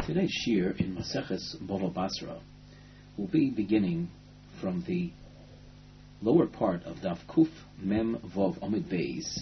Today's shir in Maseches Bava Basra will be beginning from the lower part of Daf Kuf Mem Vav Amid Beis.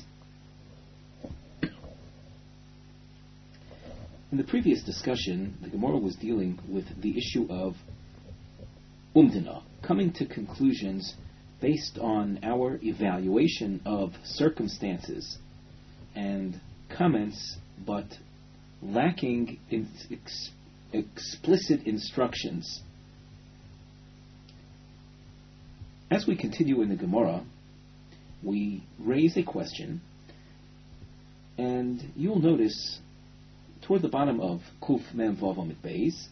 In the previous discussion, the Gemara was dealing with the issue of Umdina, coming to conclusions based on our evaluation of circumstances and comments, but lacking in explicit instructions. As we continue in the Gemara, we raise a question, and you'll notice toward the bottom of Kuf Mem Vav Amid Beis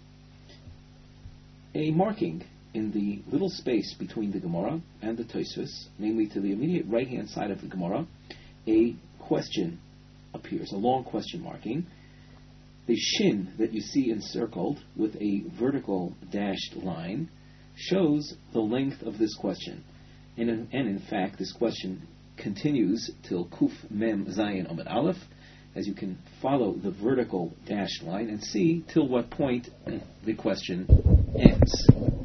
a marking in the little space between the Gemara and the Tosfos, namely to the immediate right-hand side of the Gemara, a question appears, a long question marking. The shin that you see encircled with a vertical dashed line shows the length of this question. And in fact, this question continues till Kuf Mem Zayin Amid Aleph, as you can follow the vertical dashed line and see till what point the question ends.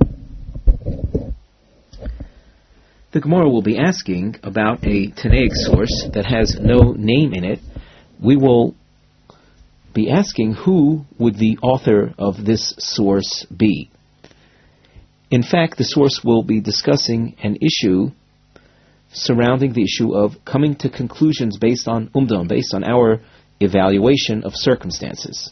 The Gemara will be asking about a Tanaic source that has no name in it. We will be asking who would the author of this source be. In fact, the source will be discussing an issue surrounding the issue of coming to conclusions based on umdon, based on our evaluation of circumstances.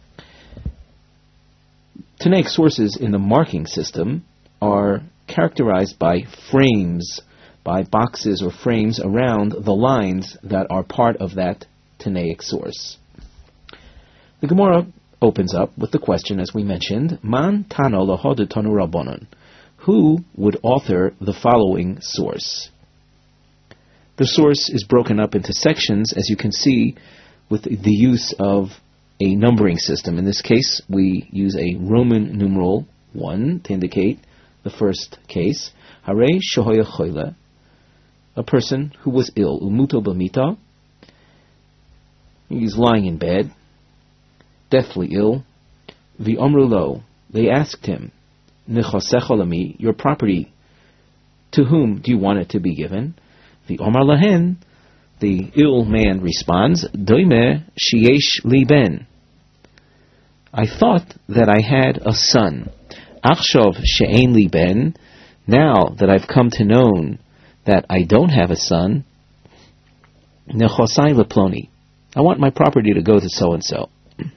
Tanaic sources in the marking system are characterized by frames, by boxes or frames around the lines that are part of that Tanaic source. The Gemara opens up with the question, as we mentioned, Man Tano Lahod Tanu Rabbanon. Who would author the following source? The source is broken up into sections, as you can see, with the use of a numbering system. In this case, we use a Roman numeral 1 to indicate the first case. Hare Shohoya Choyle, a person who was ill. Umuto Bamita, he's lying in bed, deathly ill. V'omru lo, they asked him, Nechosecha lami, your property, to whom do you want it to be given? V'omar lahen, the ill man responds, Doime sheyesh li ben, I thought that I had a son. Achshov she'ein li ben, now that I've come to know that I don't have a son, Nechosai leploni, I want my property to go to so-and-so.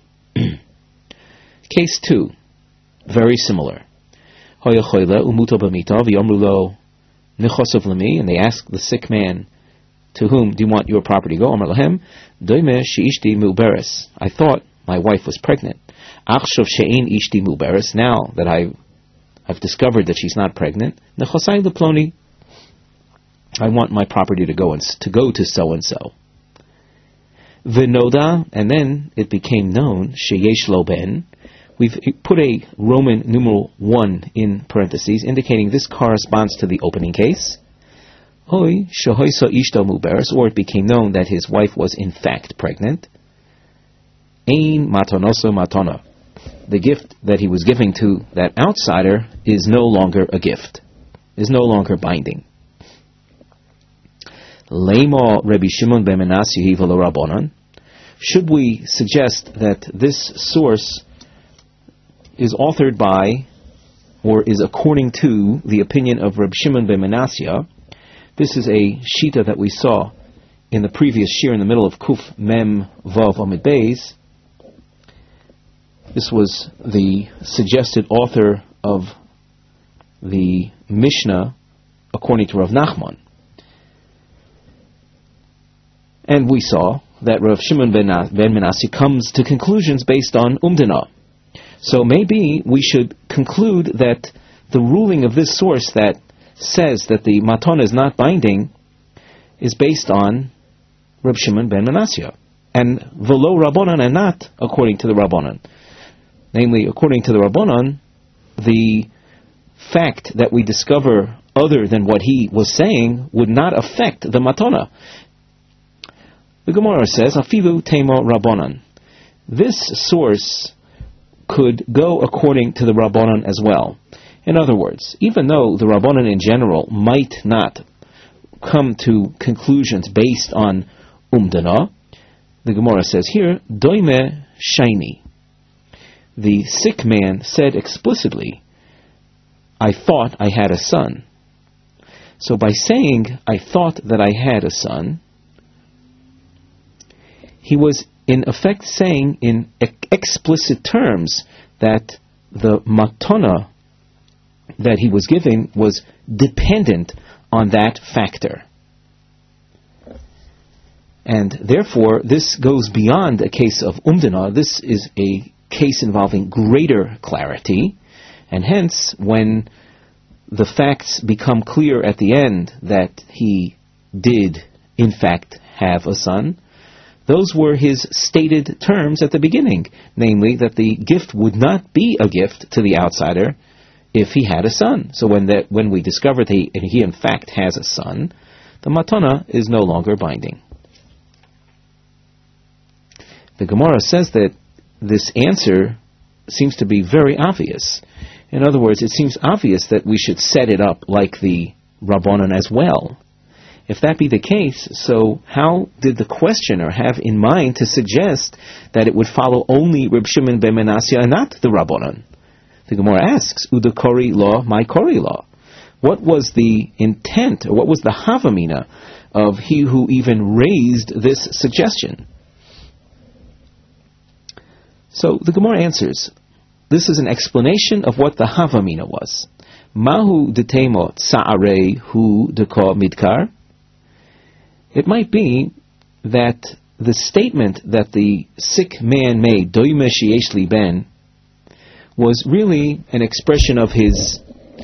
Case 2, very similar. Hoya choyle umuto b'mita v'yomru lo nechosov lemi, and they ask the sick man, to whom do you want your property to go? Amar lahem, doime she'ishti mu'beres, I thought my wife was pregnant. Achshov she'ein ishti mu'beres, now that I've discovered that she's not pregnant, nechosai leploni, I want my property to go to so-and-so. V'noda, and then it became known, sheyesh lo ben, we've put a Roman numeral 1 in parentheses, indicating this corresponds to the opening case. Hoi shehoisa ishto muberes, or it became known that his wife was in fact pregnant. Ein matonoso matona, the gift that he was giving to that outsider is no longer a gift, is no longer binding. Leimo Rabbi Shimon ben Menashe v'lo Rabbanon, should we suggest that this source is authored by, or is according to, the opinion of Rabbi Shimon ben Menashe? This is a shita that we saw in the previous shir in the middle of Kuf Mem Vav Amid Beis. This was the suggested author of the Mishnah according to Rav Nachman. And we saw that Rav Shimon ben Menashe comes to conclusions based on umdina. So maybe we should conclude that the ruling of this source that says that the matana is not binding is based on Rav Shimon ben Menashe, and v'lo Rabbanan, and not according to the Rabbanan. Namely, according to the Rabbanan, the fact that we discover other than what he was saying would not affect the matana. The Gemara says, Afilu Temo Rabbanan. This source could go according to the Rabbanan as well. In other words, even though the Rabbanan in general might not come to conclusions based on umdana, the Gemara says here, doime shaini. The sick man said explicitly, I thought I had a son. So by saying, I thought that I had a son, he was in effect saying in explicit terms that the matana that he was giving was dependent on that factor. And therefore, this goes beyond a case of umdana. This is a case involving greater clarity, and hence, when the facts become clear at the end that he did, in fact, have a son, those were his stated terms at the beginning, namely that the gift would not be a gift to the outsider if he had a son. So when we discover that he in fact has a son, the matana is no longer binding. The Gemara says that this answer seems to be very obvious. In other words, it seems obvious that we should set it up like the Rabbanan as well. If that be the case, so how did the questioner have in mind to suggest that it would follow only Reb Shimon ben Menasya and not the Rabbanan? The Gemara asks, Uda Kori law, my Kori law. What was the intent, or what was the Havamina of he who even raised this suggestion? So the Gemara answers, this is an explanation of what the Havamina was. Mahu detemo tsa'arei hu deko midkar. It might be that the statement that the sick man made, doime sheyesh li ben, was really an expression of his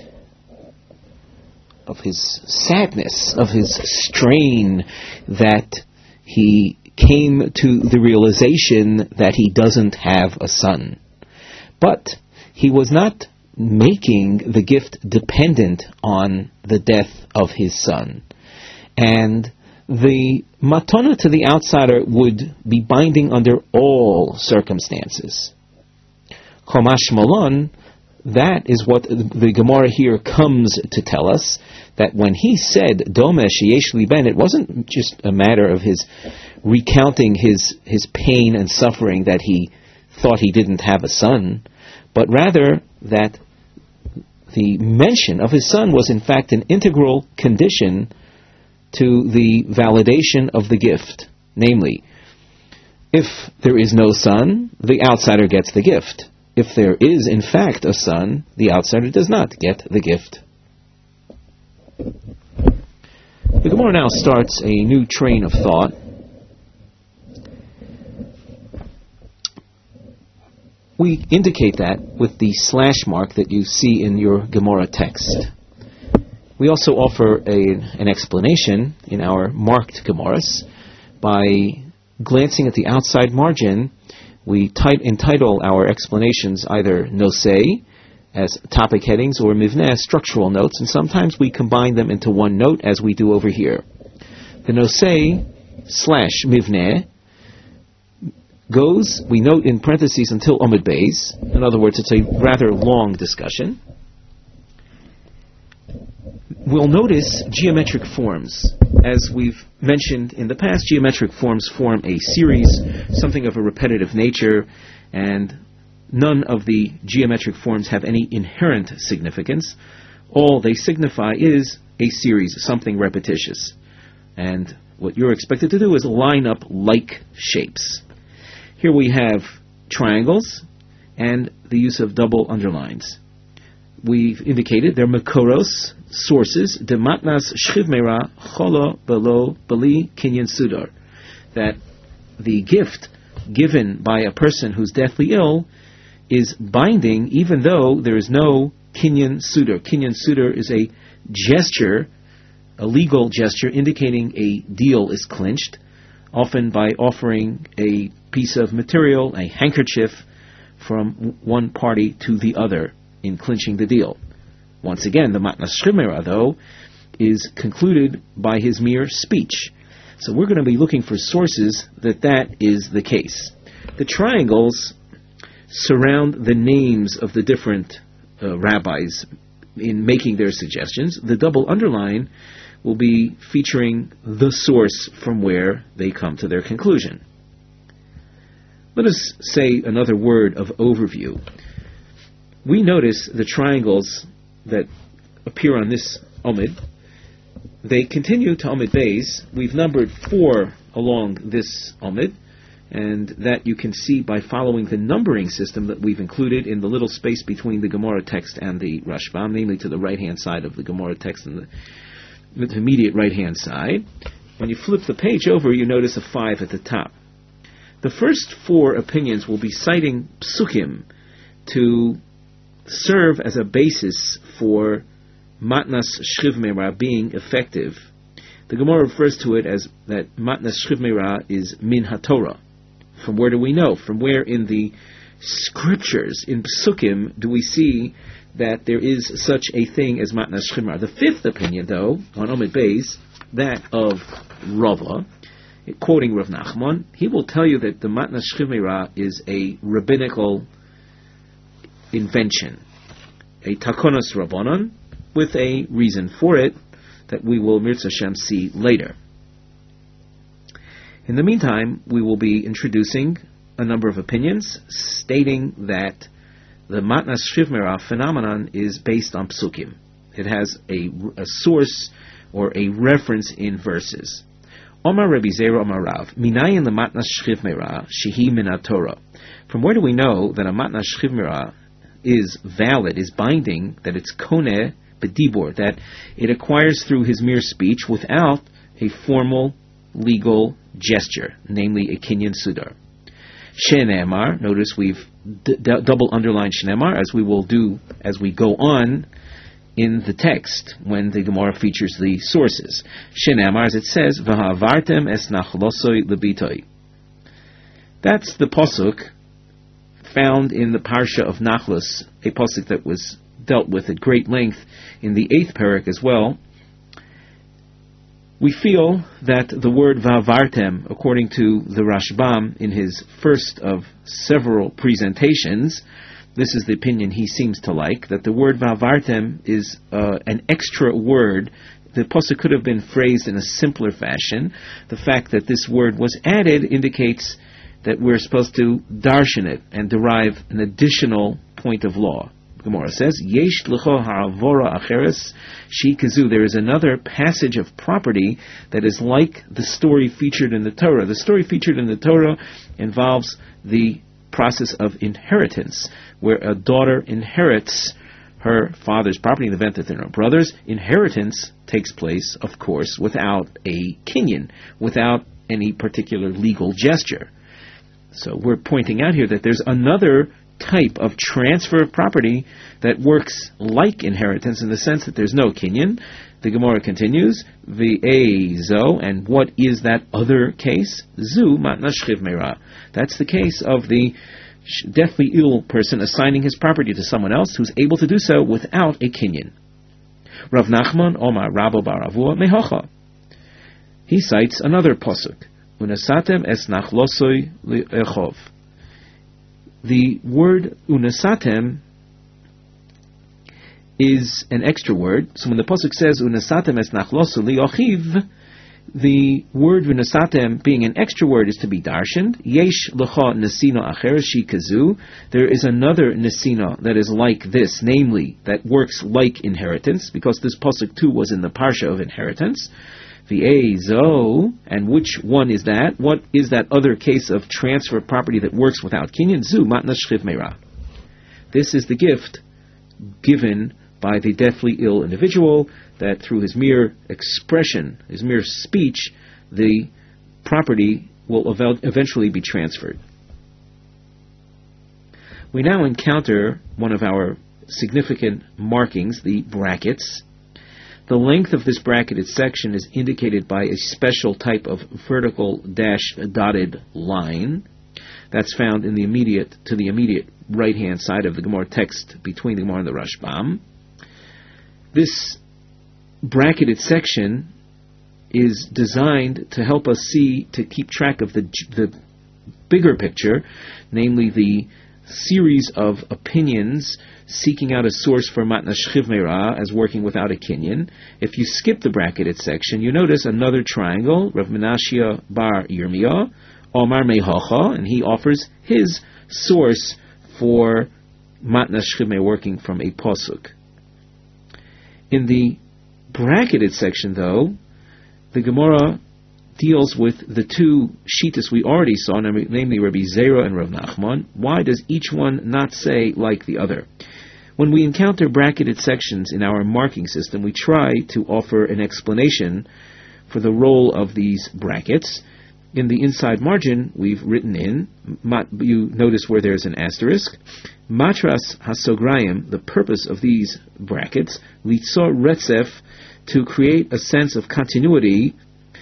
sadness, of his strain, that he came to the realization that he doesn't have a son. But he was not making the gift dependent on the death of his son. And the matana to the outsider would be binding under all circumstances. Chomash Malon, that is what the Gemara here comes to tell us, that when he said, Dome sheyesh li ben, it wasn't just a matter of his recounting his pain and suffering that he thought he didn't have a son, but rather that the mention of his son was in fact an integral condition to the validation of the gift. Namely, if there is no son, the outsider gets the gift. If there is in fact a son, the outsider does not get the gift. The Gemara now starts a new train of thought. We indicate that with the slash mark that you see in your Gemara text. We also offer an explanation in our marked Gemaras. By glancing at the outside margin, we entitle our explanations either nosei, as topic headings, or mivneh, structural notes, and sometimes we combine them into one note, as we do over here. The nosei / mivneh goes, we note in parentheses until Omid Beis. In other words, it's a rather long discussion. We'll notice geometric forms. As we've mentioned in the past, geometric forms form a series, something of a repetitive nature, and none of the geometric forms have any inherent significance. All they signify is a series, something repetitious. And what you're expected to do is line up like shapes. Here we have triangles and the use of double underlines. We've indicated they're makoros, sources, de matnas shchivmera cholo belo beli kinyan sudar, that the gift given by a person who's deathly ill is binding even though there is no kinyan sudar. Kinyan sudar is a gesture, a legal gesture indicating a deal is clinched, often by offering a piece of material, a handkerchief, from one party to the other in clinching the deal. Once again, the matnas shchivmera, though, is concluded by his mere speech. So we're going to be looking for sources that is the case. The triangles surround the names of the different rabbis in making their suggestions. The double underline will be featuring the source from where they come to their conclusion. Let us say another word of overview. We notice the triangles that appear on this Omid. They continue to Omid Beis. We've numbered 4 along this Omid, and that you can see by following the numbering system that we've included in the little space between the Gemara text and the Rashbam, namely to the right-hand side of the Gemara text and the immediate right-hand side. When you flip the page over, you notice a 5 at the top. The first 4 opinions will be citing psukim to serve as a basis for matnas shchiv meira being effective. The Gemara refers to it as that matnas shchiv meira is min haTorah. From where do we know? From where in the scriptures, in psukim, do we see that there is such a thing as matnas shchiv meira? The 5th opinion, though, on Omid Beis, that of Rava, quoting Rav Nachman, he will tell you that the matnas shchiv meira is a rabbinical invention, a takonos rabbanon, with a reason for it that we will Mirza Hashem see later. In the meantime, we will be introducing a number of opinions stating that the matnas shchiv meira phenomenon is based on psukim. It has a source or a reference in verses. Omar Rabbi Zera Omar Rav, minayin the matnas shchiv meira shehi min haTorah. From where do we know that a matnas shchiv meira is valid, is binding, that it's koneh b'dibur, that it acquires through his mere speech without a formal legal gesture, namely a kinyan sudar. Shenemar, notice we've double underlined shenemar, as we will do as we go on in the text when the Gemara features the sources. Shenemar, as it says, v'ha'avartem es nachlosoi lebitoi. That's the pasuk found in the Parsha of Nachlos, a pasuk that was dealt with at great length in the 8th parak as well. We feel that the word va'avartem, according to the Rashbam in his first of several presentations, this is the opinion he seems to like, that the word va'avartem is an extra word. The pasuk could have been phrased in a simpler fashion. The fact that this word was added indicates that we're supposed to darshan it and derive an additional point of law. Gemara says, Yesh l'cho ha'avora acheres shi kazu. There is another passage of property that is like the story featured in the Torah. The story featured in the Torah involves the process of inheritance, where a daughter inherits her father's property in the event that there are no brothers. Inheritance takes place, of course, without a kinyan, without any particular legal gesture. So we're pointing out here that there's another type of transfer of property that works like inheritance in the sense that there's no kinyan. The Gemara continues, V'ezo, and what is that other case? Zu matnas shchiv meira. That's the case of the deathly ill person assigning his property to someone else who's able to do so without a kinyan. Rav Nachman Omar Rabo bar Avua mehocha. He cites another pasuk. Unasatem es nachlosoi li'echov. The word unasatem is an extra word. So when the pasuk says unasatem es nachlosoi li'ochiv, the word unasatem being an extra word is to be darshaned. Yesh lecha nesina acher shi kazu. There is another nesina that is like this, namely that works like inheritance, because this pasuk too was in the parsha of inheritance. V'ezo, and which one is that? What is that other case of transfer of property that works without kinyan? Zu matnas shchiv meira. This is the gift given by the deathly ill individual, that through his mere expression, his mere speech, the property will eventually be transferred. We now encounter one of our significant markings, the brackets. The length of this bracketed section is indicated by a special type of vertical dotted line that's found in the immediate right-hand side of the Gemara text between the Gemara and the Rashbam. This bracketed section is designed to help us to keep track of the bigger picture, namely the series of opinions seeking out a source for matnas shchiv meira as working without a kinyan. If you skip the bracketed section, you notice another triangle, Rav Menashia bar Yirmiyah, Omar Mehocha, and he offers his source for matnas shchiv meira working from a pasuk. In the bracketed section, though, the Gemara deals with the two shittas we already saw, namely Rabbi Zera and Rav Nachman. Why does each one not say like the other? When we encounter bracketed sections in our marking system, we try to offer an explanation for the role of these brackets. In the inside margin, we've written in, you notice where there's an asterisk, Matras Hasograyim, the purpose of these brackets, Litzor Retzef, to create a sense of continuity,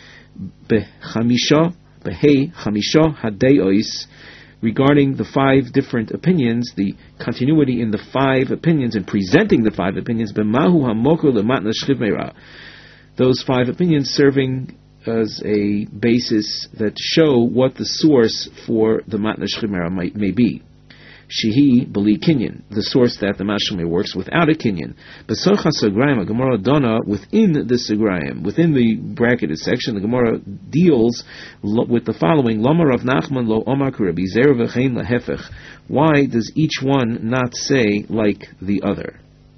Behei Chamisha Hadeois, regarding the five different opinions, the continuity in the five opinions and presenting the five opinions, B'mahu HaMokor L'matnas shchiv meira, those five opinions serving as a basis that show what the source for the matnas shchiv meira may be. Shehi b'li kinyan, the source that the matnas shchiv meira works without a kinyan. B'soch hasagrayim, a Gemara dana within the sagrayim, within the bracketed section, the Gemara deals with the following: Lama Rav Nachman lo Omar Rabbi Zera v'chein lahefech. Why does each one not say like the other?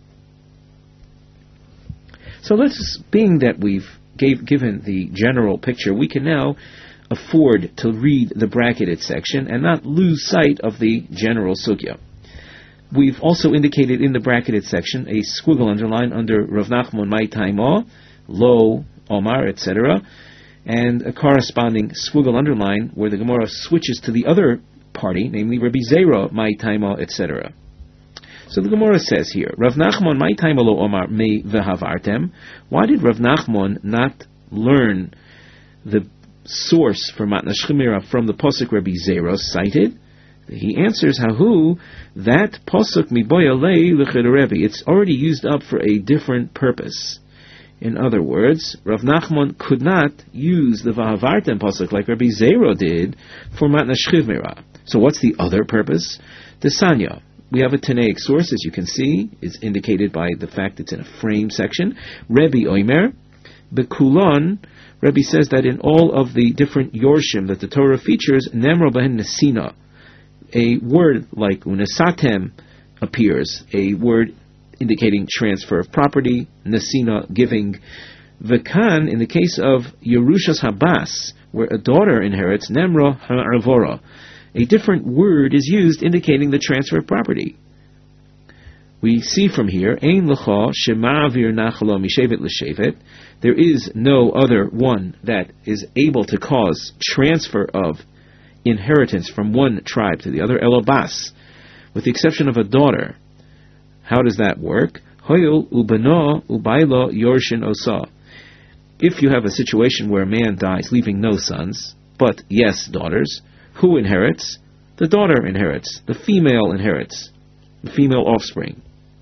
So being that we've given the general picture, we can now afford to read the bracketed section and not lose sight of the general sugya. We've also indicated in the bracketed section a squiggle underline under Rav Nachman Mai Taima, Lo, Omar, etc., and a corresponding squiggle underline where the Gemara switches to the other party, namely Rabbi Zera Mai Taima, etc. So the Gemara says here, Rav Nachman Mai Taima Lo Omar Me Vehavartem. Why did Rav Nachman not learn the source for matnas shchiv meira from the pasuk Rabbi Zera cited? He answers, Hahu, that pasuk miboya lei l'chid Rebbe. It's already used up for a different purpose. In other words, Rav Nachman could not use the Vahavartem pasuk like Rabbi Zera did for matnas shchiv meira. So what's the other purpose? The Sanya. We have a Tanaic source, as you can see, is indicated by the fact it's in a frame section. Rebbe Omer, Bekulon, Rebbe says that in all of the different Yorshim that the Torah features, Nemro Behen Nesina, a word like Unesatem appears, a word indicating transfer of property, Nesina, giving. Vekan, in the case of Yerushas Habas, where a daughter inherits, Nemro Ha'avora, a different word is used indicating the transfer of property. We see from here, Ein L'cha Shema'avir Nachalo Mishevet L'Shevet, there is no other one that is able to cause transfer of inheritance from one tribe to the other, Elobas, with the exception of a daughter. How does that work? Hoyul Ubano Ubailo Yorshin Osa. If you have a situation where a man dies leaving no sons, but yes, daughters, who inherits? The daughter inherits. The female inherits. The female offspring.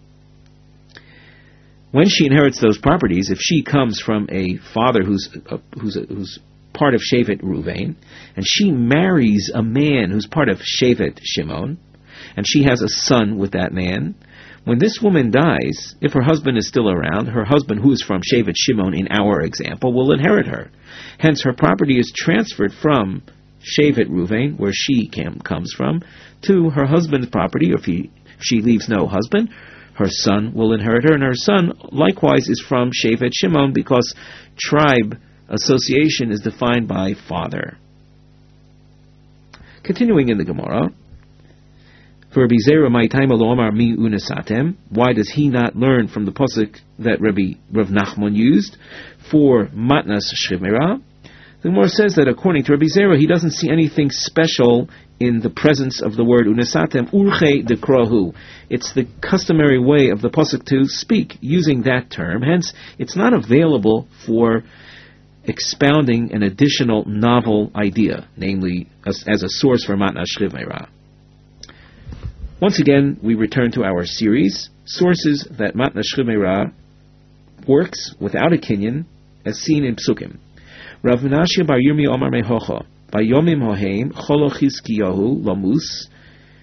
When she inherits those properties, if she comes from a father who's part of Shevet Ruvain, and she marries a man who's part of Shevet Shimon, and she has a son with that man, when this woman dies, if her husband is still around, her husband, who is from Shevet Shimon in our example, will inherit her. Hence, her property is transferred from Shevet Ruvain, where she comes from, to her husband's property. Or if she leaves no husband, her son will inherit her, and her son likewise is from Shevet Shimon, because tribe association is defined by father. Continuing in the Gemara, for Rabbi Zera Mai Taima Lo Omar Mi Unesatem, why does he not learn from the pasuk that Rav Nachman used for matnas shchiv meira? The Gemara says that according to Rabbi Zera, he doesn't see anything special in the presence of the word unesatem, urche dekrohu. It's the customary way of the pasuk to speak using that term. Hence, it's not available for expounding an additional novel idea, namely as a source for matnas shchiv meira. Once again, we return to our series, sources that matnas shchiv meira works without a kinyan, as seen in psukim. Rav Menashia bar Yirmi Omar Mehocha, by Yomim Hoheim, Cholo Chizkiyahu, Lamus,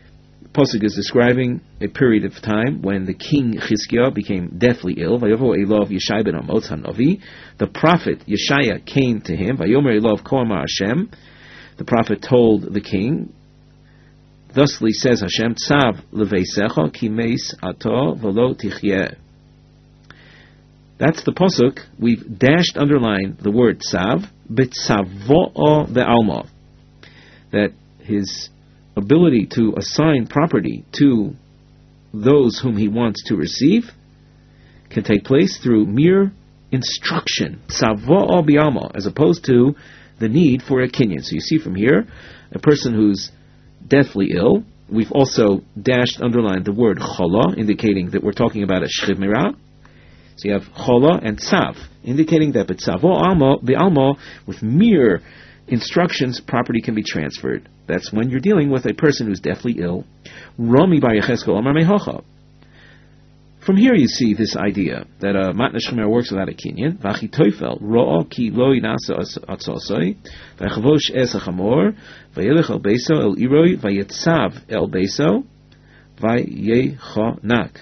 Pasuk is describing a period of time when the king Chizkiah became deathly ill. Vayovo Elov Yeshai ben Amoz Hanavi. The prophet Yeshaya came to him. Vayomer Elov כה אמר Hashem. The prophet told the king, thusly says Hashem, Tzav leveisecha ki meis ato v'lo tichyeh. That's the pasuk. We've dashed underlined the word tzav, b'tzavo'o be'alma. That his ability to assign property to those whom he wants to receive can take place through mere instruction, tzavo'o be'alma, as opposed to the need for a kinyan. So you see from here, a person who's deathly ill. We've also dashed underlined the word chola, indicating that we're talking about a shchivmira. So you have chola and tzav, indicating that be'alma, with mere instructions, property can be transferred. That's when you're dealing with a person who's deathly ill. Rami bar Yechezkel amar mehocha. From here you see this idea that a matnas shchimera works without a kinyan. V'achitophel ro'o ki lo yinasa atzosoi v'chavosh es hachamor v'yelech el beso el iroi v'yetzav el beso v'yechonak.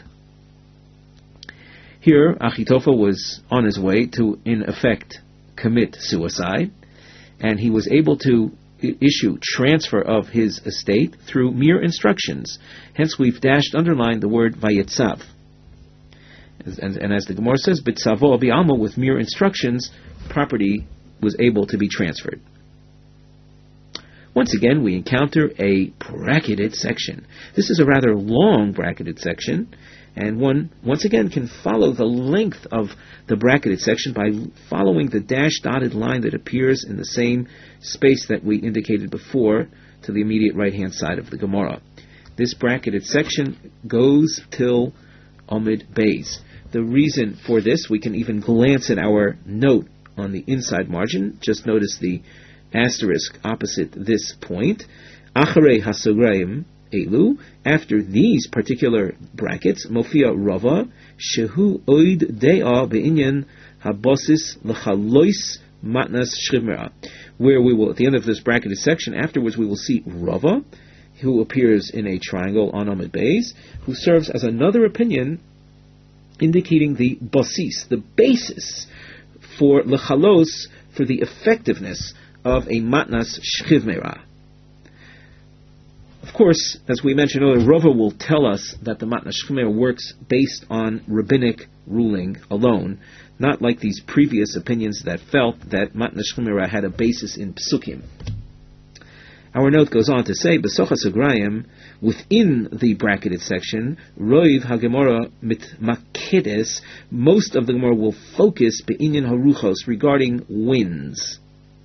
Here, Achitophel was on his way to, in effect, commit suicide, and he was able to issue transfer of his estate through mere instructions. Hence, we've dashed underlined the word vayetzav. And as the Gemara says, B'tzavo bi'alma, with mere instructions, property was able to be transferred. Once again, we encounter a bracketed section. This is a rather long bracketed section, and one, once again, can follow the length of the bracketed section by following the dashed dotted line that appears in the same space that we indicated before to the immediate right-hand side of the Gemara. This bracketed section goes till Amud Beis. The reason for this, we can even glance at our note on the inside margin. Just notice the asterisk opposite this point. Acharei hasograim elu, after these particular brackets, mofia rava, shehu oid dea be'inyan habosis l'chalois matnas shchivmera, where we will, at the end of this bracketed section, afterwards we will see rava, who appears in a triangle on Amud Beis, who serves as another opinion indicating the basis, the basis for lechalos, for the effectiveness of a matnas shchivmera. Of course, as we mentioned earlier, Rava will tell us that the matnas shchivmera works based on rabbinic ruling alone, not like these previous opinions that felt that matnas shchivmera had a basis in psukim. Our note goes on to say, B'socha Sagrayim, within the bracketed section, Roiv HaGemara mitmakedes, most of the Gemara will focus be'inyan haruchos, regarding winds.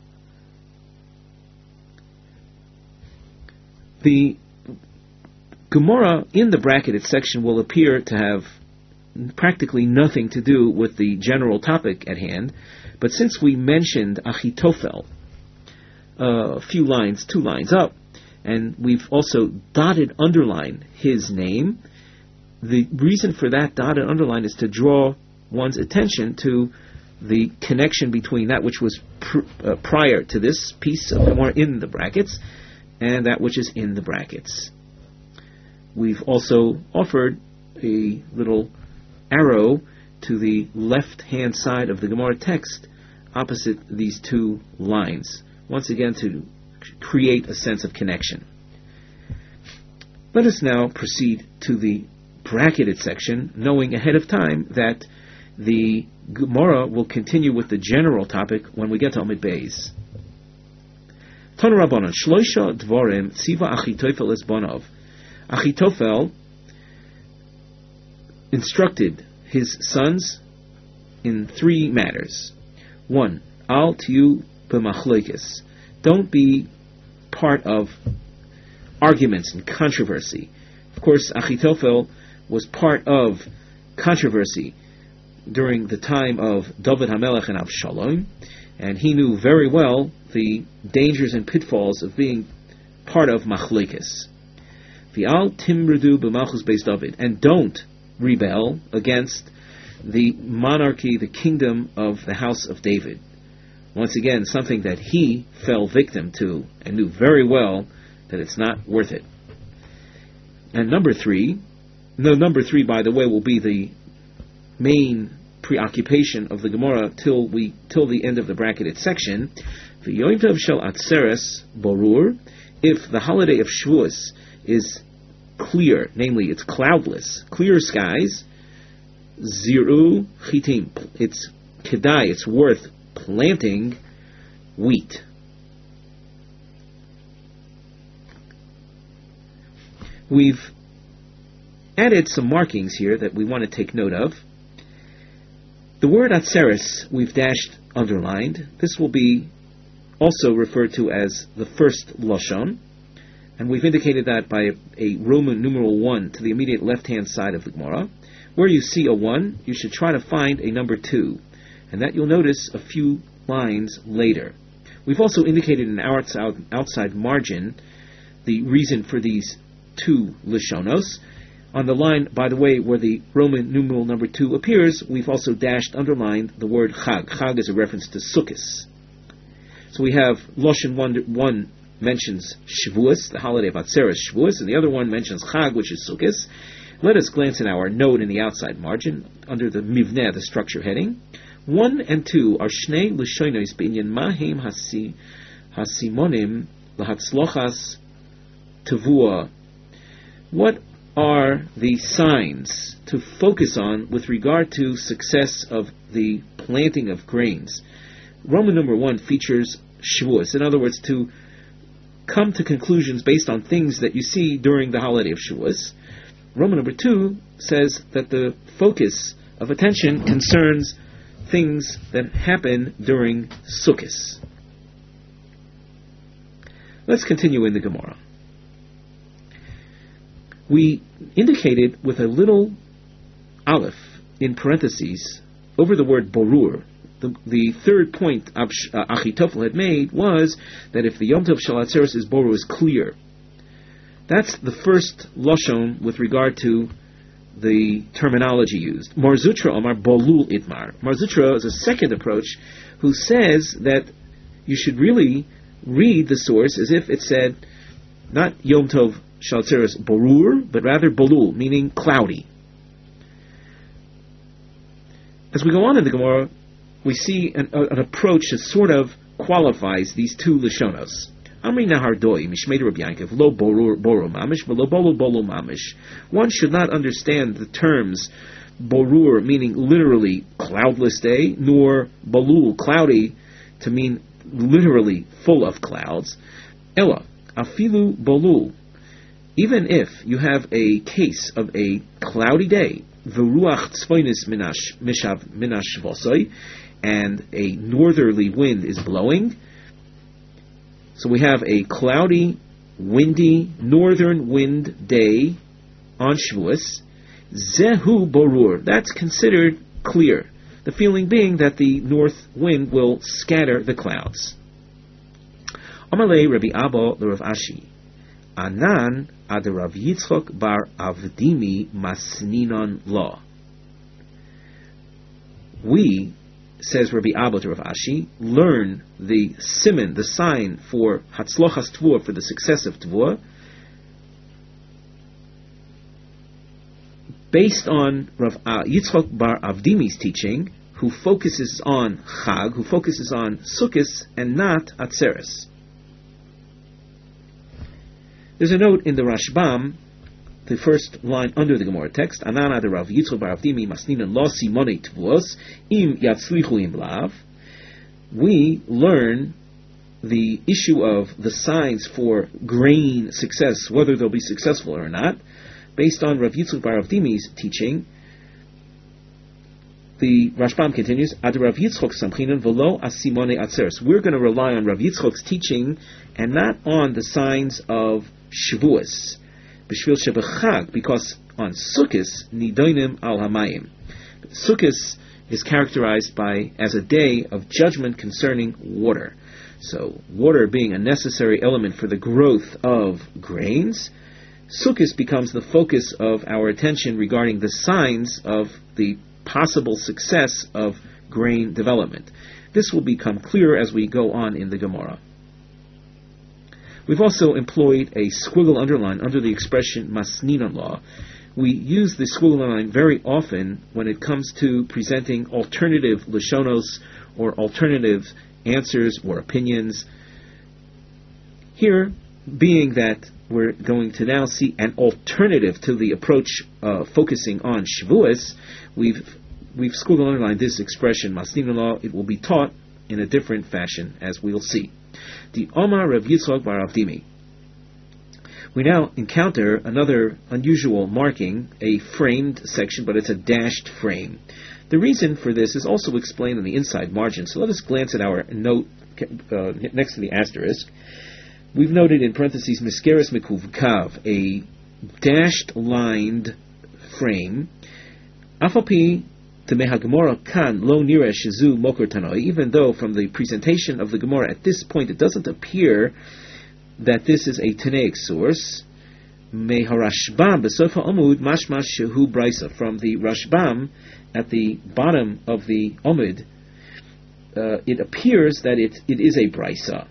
The Gemara in the bracketed section will appear to have practically nothing to do with the general topic at hand, but since we mentioned Achitophel a few lines, 2 lines up, and we've also dotted underline his name, the reason for that dotted underline is to draw one's attention to the connection between that which was prior to this piece of Gemara in the brackets and that which is in the brackets. We've also offered a little arrow to the left-hand side of the Gemara text opposite these 2 lines, once again to create a sense of connection. Let us now proceed to the bracketed section, knowing ahead of time that the Gemara will continue with the general topic when we get to Amud Beis. Tanu Rabbanan, Shloisha Dvarim Tziva Achitophel es Bonov. Achitophel instructed his sons in 3 matters. 1. Al tiyu b'machloikes. Don't be part of arguments and controversy. Of course, Achitophel was part of controversy during the time of David HaMelech and Avshalom, and he knew very well the dangers and pitfalls of being part of machlokes. V'al timrudu b'malchus beis David, and don't rebel against the monarchy, the kingdom of the house of David. Once again, something that he fell victim to and knew very well that it's not worth it. And number three, by the way, will be the main preoccupation of the Gemara till the end of the bracketed section. V'yom tov shel atzeres borur, if the holiday of Shavuos is clear, namely it's cloudless, clear skies, ziru chitim, it's kedai, it's worth planting wheat. We've added some markings here that we want to take note of. The word atzeres we've dashed underlined. This will be also referred to as the first lashon, and we've indicated that by a Roman numeral 1 to the immediate left-hand side of the Gemara. Where you see a 1, you should try to find a number 2, and that you'll notice a few lines later. We've also indicated in our outside margin the reason for these 2 lishonos. On the line, by the way, where the Roman numeral number 2 appears, we've also underlined the word Chag. Chag is a reference to Sukkos. So we have Loshen 1 mentions Shavuos, the holiday of Atzeres Shavuos, and the other one mentions Chag, which is Sukkos. Let us glance at our note in the outside margin, under the Mivneh, the structure heading. 1 and 2 are Shnei Lishonos B'inyan Mahim Hasimonim L'Hatzlochas Tavua. What are the signs to focus on with regard to success of the planting of grains? Roman number 1 features Shavuos. In other words, to come to conclusions based on things that you see during the holiday of Shavuos. Roman number 2 says that the focus of attention concerns things that happen during Sukkos. Let's continue in the Gemara. We indicated with a little aleph in parentheses over the word borur. The third point Achitofel had made was that if the Yom Tov Shel Atzeres is borur, is clear. That's the first lashon with regard to the terminology used. Mar Zutra Omar Bolul Itmar. Mar Zutra is a second approach who says that you should really read the source as if it said not Yom Tov Shel Atzeres borur, but rather bolul, meaning cloudy. As we go on in the Gemara, we see an approach that sort of qualifies these 2 lishonos. Amri nahar doi mishmei Rabbi Yankov lo borur mamish v'lo bolul mamish. One should not understand the terms borur meaning literally cloudless day, nor bolul cloudy to mean literally full of clouds. Ella afilu bolul. Even if you have a case of a cloudy day, v'ruach tzvoinis minash vosoi, and a northerly wind is blowing. So we have a cloudy, windy, northern wind day on Shavuos. Zehu borur. That's considered clear. The feeling being that the north wind will scatter the clouds. Amalei Rabbi Abba l'Rav Ashi. Anan ad Rav Yitzchok bar Avdimi masninon lo. We, says Rabbi Abba to Rav Ashi, learn the siman, the sign for Hatzlochas Tvua, for the success of Tvua, based on Rav Yitzchok bar Avdimi's teaching, who focuses on Chag, who focuses on Sukkos and not Atzeres. There's a note in the Rashbam, the first line under the Gemara text, Anana de Rav Yitzchok bar Avdimi masninon lo simonei Tvuos im yatzlichu im lav. We learn the issue of the signs for grain success, whether they'll be successful or not, based on Rav Yitzchok bar Avdimi's teaching. The Rashbam continues, Ad Rav Yitzchok samchinon v'lo asimone atzeres. We're going to rely on Rav Yitzchok's teaching and not on the signs of Shavuos. B'shvil shebechag, because on Sukkos nidonim al hamayim. Sukkos is characterized as a day of judgment concerning water. So water being a necessary element for the growth of grains, Sukkos becomes the focus of our attention regarding the signs of the possible success of grain development. This will become clear as we go on in the Gemara. We've also employed a squiggle underline under the expression masninan law. We use the squiggle underline very often when it comes to presenting alternative lashonos or alternative answers or opinions. Here, being that we're going to now see an alternative to the approach focusing on Shavuos, we've squiggle underlined this expression, masninan law. It will be taught in a different fashion, as we'll see. The Omar Rav Yitzchak bar Avdimi. We now encounter another unusual marking, a framed section, but it's a dashed frame. The reason for this is also explained in the inside margin. So let us glance at our note next to the asterisk. We've noted in parentheses Miskeres Mikuvkav, a dashed lined frame. Afapi Temeha Gemara kan lo nira shizu moker tanoi. Even though from the presentation of the Gemara at this point it doesn't appear that this is a Tanaic source, me harashbam besofa omud mashmash shehu brisa. From the Rashbam at the bottom of the omud, it appears that it is a brisa.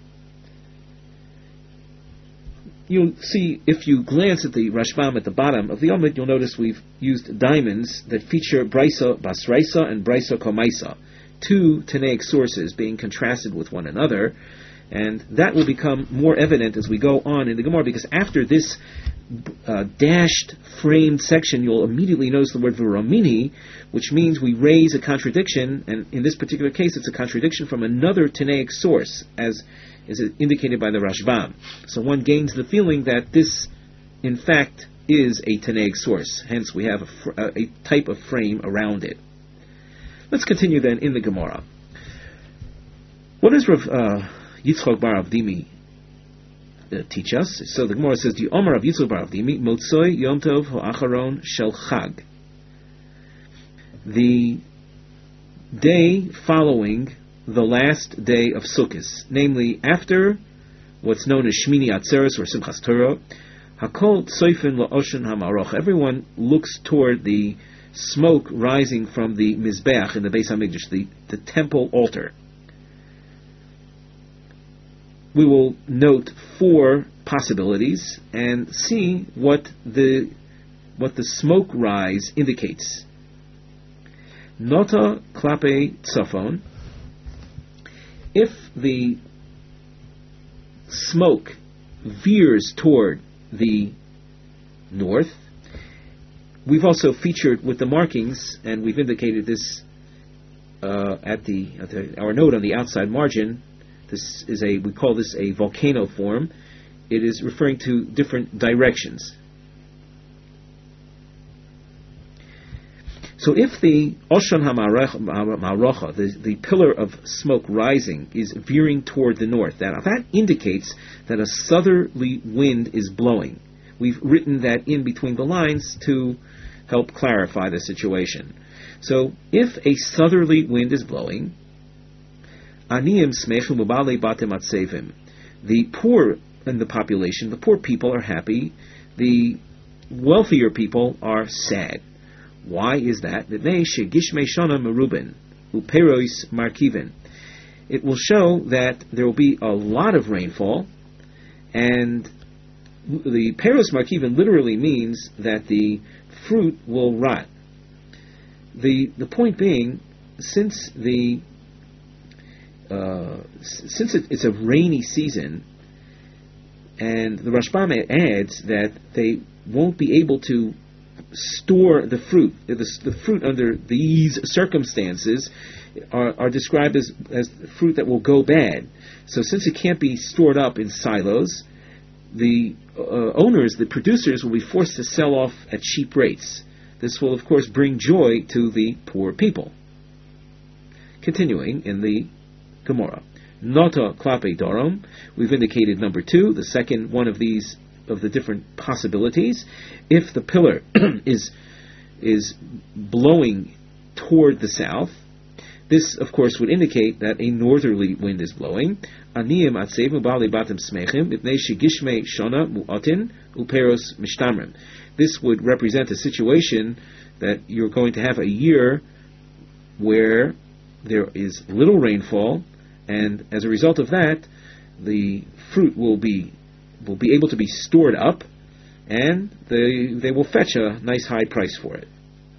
You'll see, if you glance at the Rashbam at the bottom of the Omid, you'll notice we've used diamonds that feature Brisa Basraisa and Brisa Komaisa, two Tanaic sources being contrasted with one another, and that will become more evident as we go on in the Gemara, because after this dashed framed section, you'll immediately notice the word Viramini, which means we raise a contradiction, and in this particular case it's a contradiction from another Tanaic source, as is indicated by the Rashbam. So one gains the feeling that this, in fact, is a Tanaic source. Hence, we have a type of frame around it. Let's continue then in the Gemara. What does Rav Yitzchak bar Avdimi teach us? So the Gemara says, "The Omer of Yitzchak bar Avdimi, Motzoi Yom Tov Ha'acharon Shel Chag." The day following the last day of Sukkot, namely after what's known as Shmini Atzeres or Simchas Torah, Hakol Tsoifin La'oshen HaMaroch. Everyone looks toward the smoke rising from the Mizbeach in the Beis HaMikdash, the temple altar. We will note 4 possibilities and see what the smoke rise indicates. Nota Klape Tzafon. If the smoke veers toward the north, we've also featured with the markings, and we've indicated this at our note on the outside margin. This is we call this a volcano form. It is referring to different directions. So if the Oshon HaMarocha, the pillar of smoke rising, is veering toward the north, that indicates that a southerly wind is blowing. We've written that in between the lines to help clarify the situation. So if a southerly wind is blowing, Aniyim smechum u'balei batim atzevim, the poor in the population, the poor people are happy, the wealthier people are sad. Why is that? It will show that there will be a lot of rainfall, and the peros markiven literally means that the fruit will rot. The point being, since it's a rainy season, and the Rashbam adds that they won't be able to store the fruit. The fruit under these circumstances are described as fruit that will go bad. So since it can't be stored up in silos, the owners, the producers, will be forced to sell off at cheap rates. This will, of course, bring joy to the poor people. Continuing in the Gemara. Nota klape dorom. We've indicated number 2, the second one of these of the different possibilities. If the pillar is blowing toward the south, this of course would indicate that a northerly wind is blowing. Aniyim atzevu bali batim smechim ipnei shegishmei shona mu'atin uperos mishtamrim. This would represent a situation that you're going to have a year where there is little rainfall, and as a result of that, the fruit will be will be able to be stored up, and they will fetch a nice high price for it.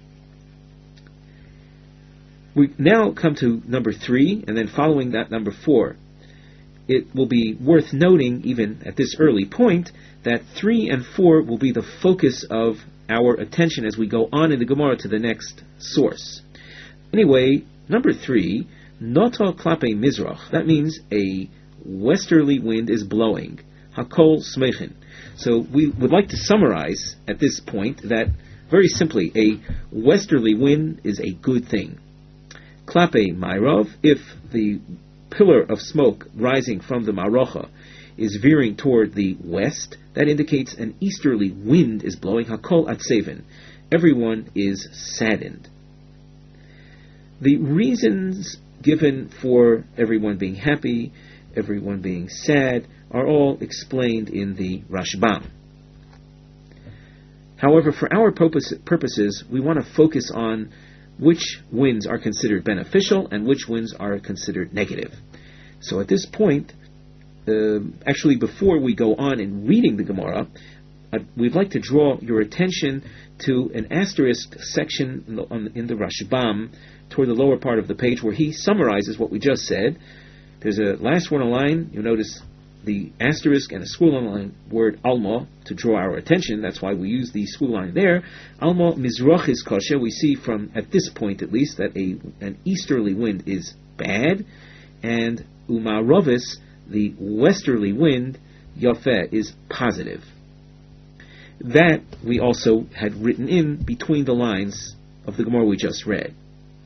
We now come to number 3, and then following that number 4. It will be worth noting, even at this early point, that 3 and 4 will be the focus of our attention as we go on in the Gemara to the next source. Anyway, number 3, Nota Klape Mizrach. That means a westerly wind is blowing. Hakol Smechin. So we would like to summarize at this point that, very simply, a westerly wind is a good thing. Klape Mairav, if the pillar of smoke rising from the Marocha is veering toward the west, that indicates an easterly wind is blowing. Hakol Atsevin. Everyone is saddened. The reasons given for everyone being happy, everyone being sad, are all explained in the Rashbam. However, for our purposes, we want to focus on which winds are considered beneficial and which winds are considered negative. So at this point, actually before we go on in reading the Gemara, we'd like to draw your attention to an asterisk section in the Rashbam toward the lower part of the page where he summarizes what we just said. There's a last one line. You'll notice the asterisk and a swirl line word alma to draw our attention. That's why we use the swirl line there. Alma mizrachis kasha. We see from, at this point at least, that an easterly wind is bad, and umarovis, the westerly wind, yafeh, is positive. That we also had written in between the lines of the Gemara we just read.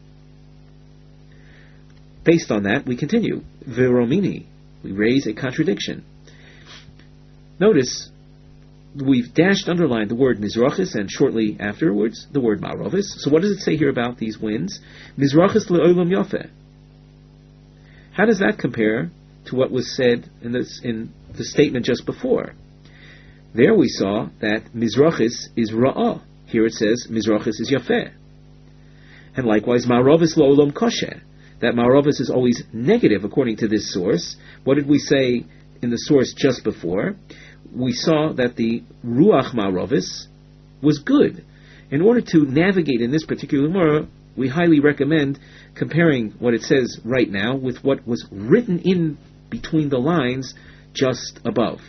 Based on that, we continue. Viromini, we raise a contradiction. Notice, we've underlined the word mizrachis, and shortly afterwards, the word marovis. So what does it say here about these winds? Mizrachis le'olam yafeh. How does that compare to what was said in the statement just before? There we saw that mizrachis is ra'ah. Here it says mizrachis is yafeh. And likewise, marovis le'olam kosher. That marovis is always negative according to this source. What did we say in the source just before? We saw that the ruach marovis was good. In order to navigate in this particular Gemara, we highly recommend comparing what it says right now with what was written in between the lines just above.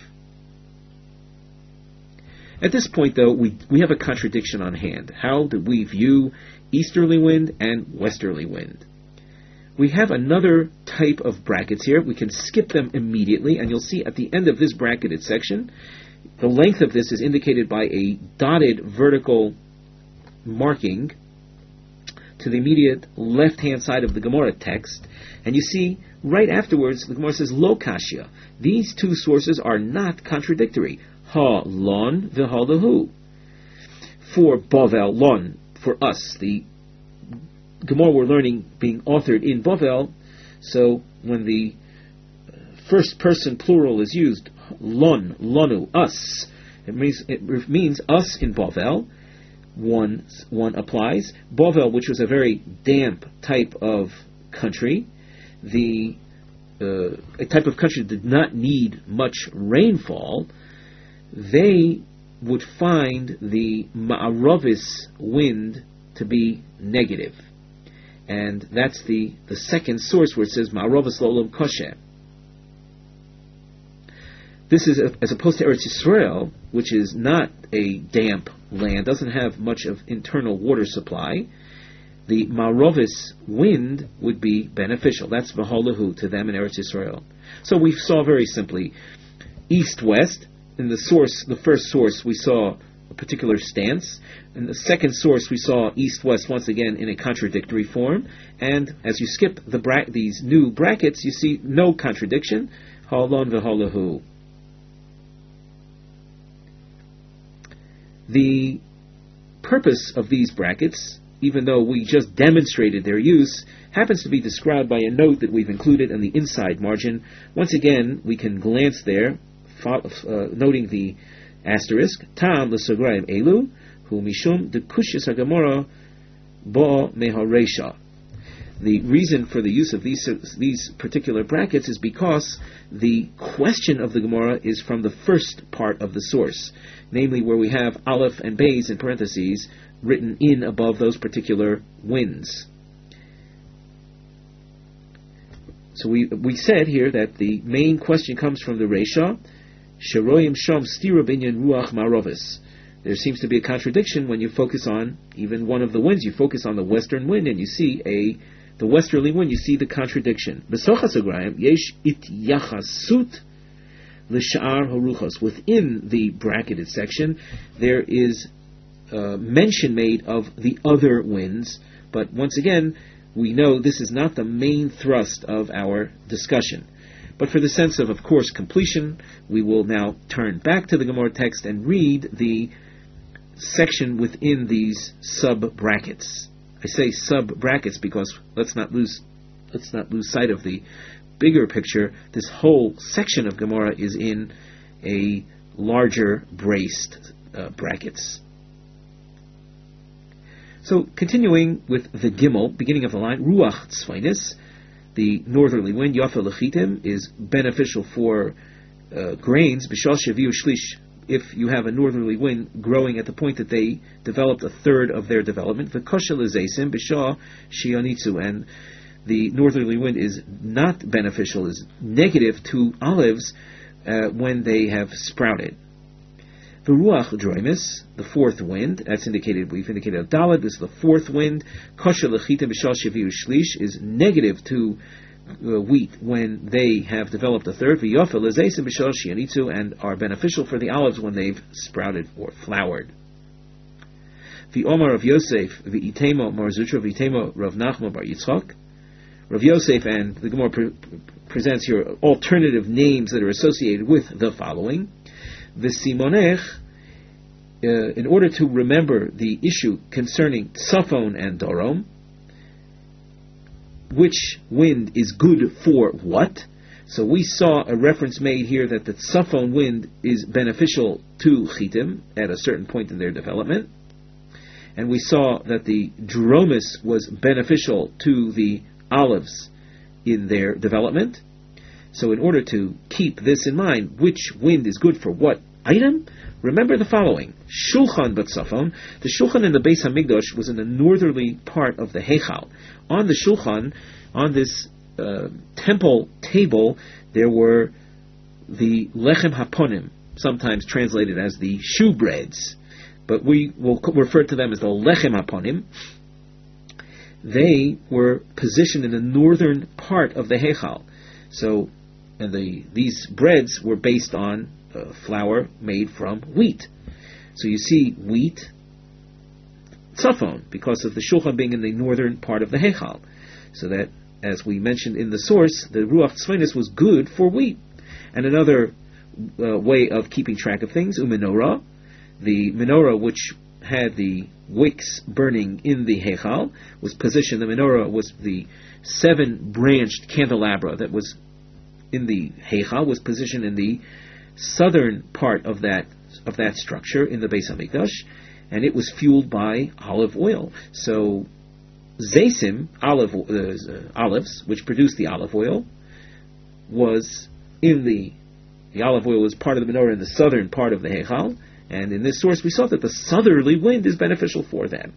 At this point, though, we have a contradiction on hand. How do we view easterly wind and westerly wind? We have another type of brackets here. We can skip them immediately, and you'll see at the end of this bracketed section, the length of this is indicated by a dotted vertical marking to the immediate left-hand side of the Gemara text. And you see, right afterwards, the Gemara says, Lo kashya. These two sources are not contradictory. Ha lon v'ha lehu. For Bavel, lon, for us, the Gemara we're learning being authored in Bavel, so when the first person plural is used, lon, lonu, us, it means us in Bavel. One applies. Bavel, which was a very damp type of country, a type of country that did not need much rainfall, they would find the ma'aravis wind to be negative. And that's the second source where it says ma'aravis lo'olam kosher. This is as opposed to Eretz Yisrael, which is not a damp land, doesn't have much of internal water supply. The Ma'rovis wind would be beneficial. That's v'holahu to them in Eretz Yisrael. So we saw very simply east-west. In the first source, we saw a particular stance. In the second source, we saw east-west once again in a contradictory form. And as you skip these new brackets, you see no contradiction. Ha'alon v'holahu. The purpose of these brackets, even though we just demonstrated their use, happens to be described by a note that we've included in the inside margin. Once again, we can glance there, noting the asterisk, Tam l'sagrayim elu, hu mishum de kushis hagamora bo meharesha. The reason for the use of these particular brackets is because the question of the Gemara is from the first part of the source, namely where we have Aleph and Beis in parentheses written in above those particular winds. So we said here that the main question comes from the Reisha, Sheroyim Shom Stira Binyan Ruach Marovis. There seems to be a contradiction when you focus on even one of the winds. You focus on the western wind and you see the westerly wind, you see the contradiction. Besochas Agrayim Yesh It Yachasut L'Sha'ar Haruchos. Within the bracketed section, there is mention made of the other winds, but once again, we know this is not the main thrust of our discussion. But for the sense of course, completion, we will now turn back to the Gemara text and read the section within these sub-brackets. I say sub-brackets because let's not lose sight of the bigger picture. This whole section of Gemara is in a larger braced brackets. So, continuing with the Gimel, beginning of the line, Ruach Tzvainis, the northerly wind, Yafa Lechitim, is beneficial for grains, B'shal Shaviu Shlish, if you have a northerly wind growing at the point that they developed a third of their development, V'kosha Lezesim, B'shal Shionitzu, and the northerly wind is not beneficial, is negative to olives when they have sprouted. The Ruach Droimis, the fourth wind, we've indicated Dalet, this is the fourth wind. Kosher Lechita B'shal Shaviu Shlish is negative to wheat when they have developed a third. V'yofa Lezesim B'shal Shianitzu, and are beneficial for the olives when they've sprouted or flowered. V'omar Rav Yosef V'itemo Mar Zutra V'itemo Rav Nachman Bar Yitzchak. Rav Yosef, and the Gemara presents here alternative names that are associated with the following. V'simonech, in order to remember the issue concerning Tzafon and Dorom, which wind is good for what? So we saw a reference made here that the Tzafon wind is beneficial to Chitim at a certain point in their development, and we saw that the Dromis was beneficial to the olives in their development. So in order to keep this in mind, which wind is good for what item, remember the following. Shulchan Batzafon. The Shulchan in the Beis HaMikdash was in the northerly part of the Heichal. On the Shulchan, on this temple table, there were the Lechem Haponim, sometimes translated as the shoe breads, but we will refer to them as the Lechem Haponim. They were positioned in the northern part of the Heichal. So, and these breads were based on flour made from wheat. So you see wheat, tzafon, because of the shulchan being in the northern part of the Heichal. So that, as we mentioned in the source, the Ruach Tzvainis was good for wheat. And another way of keeping track of things, menorah, the menorah which had the wicks burning in the Heichal, was positioned, the menorah was the 7-branched candelabra that was in the Heichal, was positioned in the southern part of that structure in the Beis HaMikdash, and it was fueled by olive oil. So Zaysim, olives, which produced the olive oil, was in the olive oil was part of the menorah in the southern part of the Heichal, and in this source we saw that the southerly wind is beneficial for them.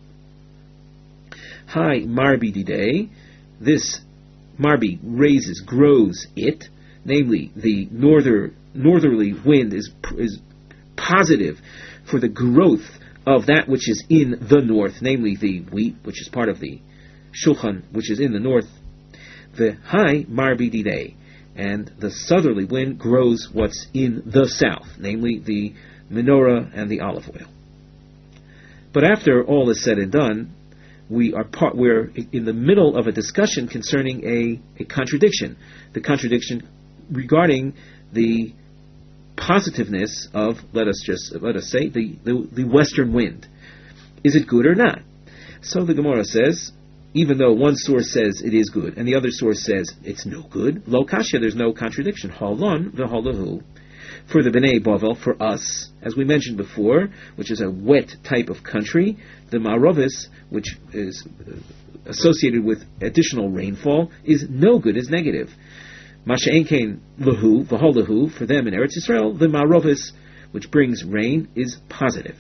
Hi Marbi Didei, this Marbi grows it, namely the northerly wind is positive for the growth of that which is in the north, namely the wheat, which is part of the shulchan, which is in the north. The high marbi didei, and the southerly wind grows what's in the south, namely the menorah and the olive oil. But after all is said and done, we're in the middle of a discussion concerning a contradiction. The contradiction regarding the positiveness of, let us say, the western wind. Is it good or not? So the Gemara says, even though one source says it is good and the other source says it's no good, lo kasha, there's no contradiction. Halon v'halahu. For the Bnei Bavel, for us, as we mentioned before, which is a wet type of country, the Ma'arovis, which is associated with additional rainfall, is no good, is negative. Masha'en kein lahu, v'hol lahu, for them in Eretz Yisrael, the Ma'arovis, which brings rain, is positive.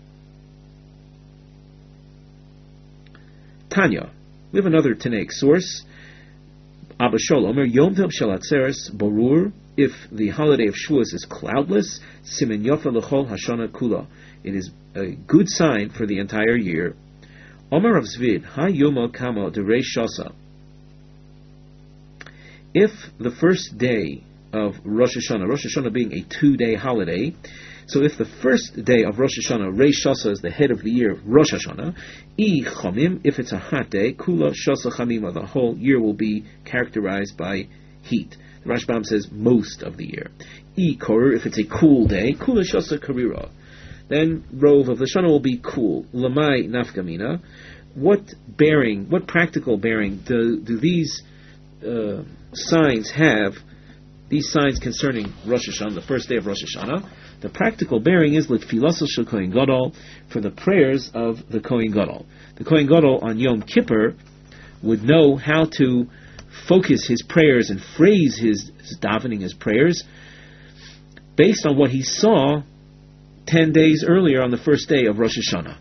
Tanya, we have another Tanaic source. Abba Sholom, Yom Tov Shel Atzeres Borur, if the holiday of Shavuos is cloudless, Simen Yofa L'chol Hashana Kula, it is a good sign for the entire year. Omer Rav Zvid, Ha Yoma Kama Derei Shasa, if the first day of Rosh Hashanah being a 2-day holiday, so if the first day of Rosh Hashanah, Reish Shasa is the head of the year, Rosh Hashanah, I Chamim, if it's a hot day, Kula Shasa Chamima, the whole year will be characterized by heat. The Rashbam says most of the year. I Korur, if it's a cool day, Kula Shasa Karira, then Rov of the Shana will be cool. Lamai Nafkamina, what practical bearing do these signs have, these signs concerning Rosh Hashanah, the first day of Rosh Hashanah? The practical bearing is l'tfilaso shel Kohen Gadol, for the prayers of the Kohen Gadol. The Kohen Gadol on Yom Kippur would know how to focus his prayers and phrase his davening, his prayers, based on what he saw 10 days earlier on the first day of Rosh Hashanah.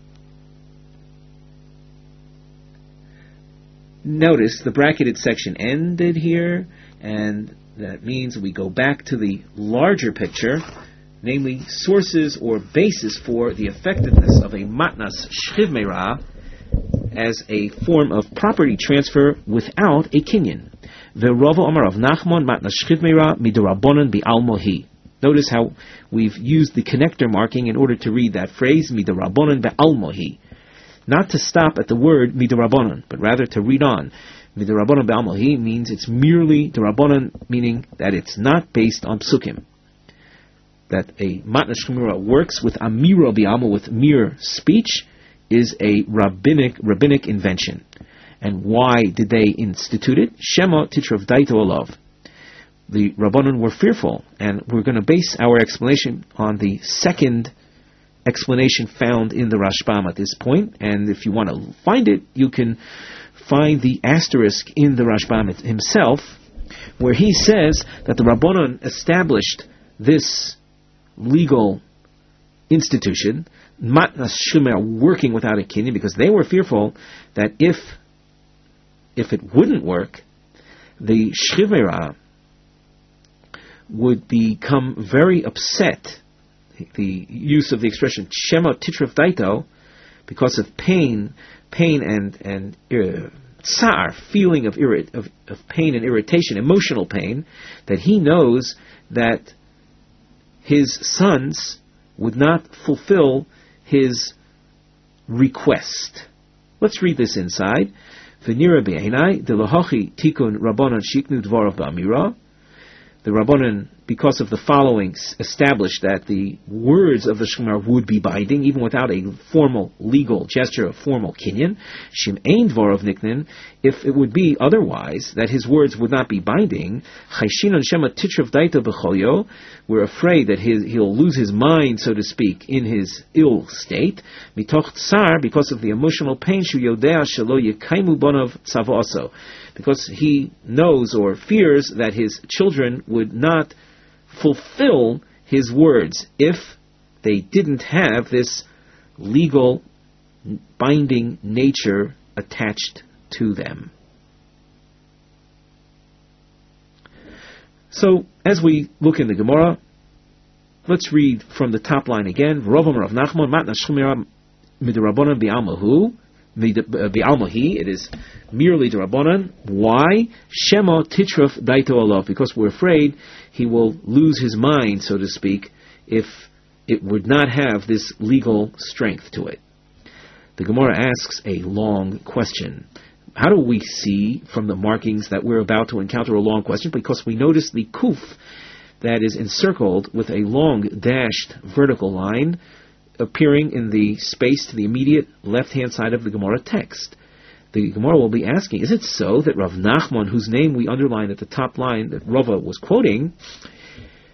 Notice the bracketed section ended here, and that means we go back to the larger picture, namely sources or basis for the effectiveness of a matnas shchiv meirah as a form of property transfer without a kinyan. Ve'rova Amar of Nachman matnas shchiv meirah midurabonon bi'al mohi. Notice how we've used the connector marking in order to read that phrase, midurabonon bi'al mohi. Not to stop at the word midurabonon, but rather to read on. Midurabonon bi'al mohi means it's merely durabonon, meaning that it's not based on psukim. That a matnas shemira works with amira bi'alma, with mere speech, is a rabbinic invention. And why did they institute it? Shema titrav daito olav. The Rabbanon were fearful, and we're going to base our explanation on the second explanation found in the Rashbam at this point. And if you want to find it, you can find the asterisk in the Rashbam himself, where he says that the Rabbanon established this legal institution, matnas shumer, working without a kinyan, because they were fearful that if it wouldn't work, the shchivera would become very upset. The use of the expression shema titrif daito, because of pain and tsar, feeling of pain and irritation, emotional pain, that he knows that his sons would not fulfill his request. Let's read this inside. V'nira be'einai delohachi tikun rabbanon shiknu dvarav ba'amira. The Rabbanon, because of the following, established that the words of the Shemar would be binding, even without a formal legal gesture, a formal kinyan. Shim ein dvarav niknin, if it would be otherwise, that his words would not be binding. Chayshinon shema titrav daita b'cholyo, we're afraid that he'll lose his mind, so to speak, in his ill state. Mitoch tsar, because of the emotional pain, shu yodea shelo yekaimu bonav tzavoso, because he knows or fears that his children would not fulfill his words if they didn't have this legal binding nature attached to them. So, as we look in the Gemara, let's read from the top line again. Rovam Rav Nachman matnas shchumira midrabanan bi'almahu. It is merely the Rabbanan. Why? Shema titraf daito alav, because we're afraid he will lose his mind, so to speak, if it would not have this legal strength to it. The Gemara asks a long question. How do we see from the markings that we're about to encounter a long question? Because we notice the kuf that is encircled with a long dashed vertical line appearing in the space to the immediate left-hand side of the Gemara text. The Gemara will be asking, is it so that Rav Nachman, whose name we underline at the top line that Rava was quoting,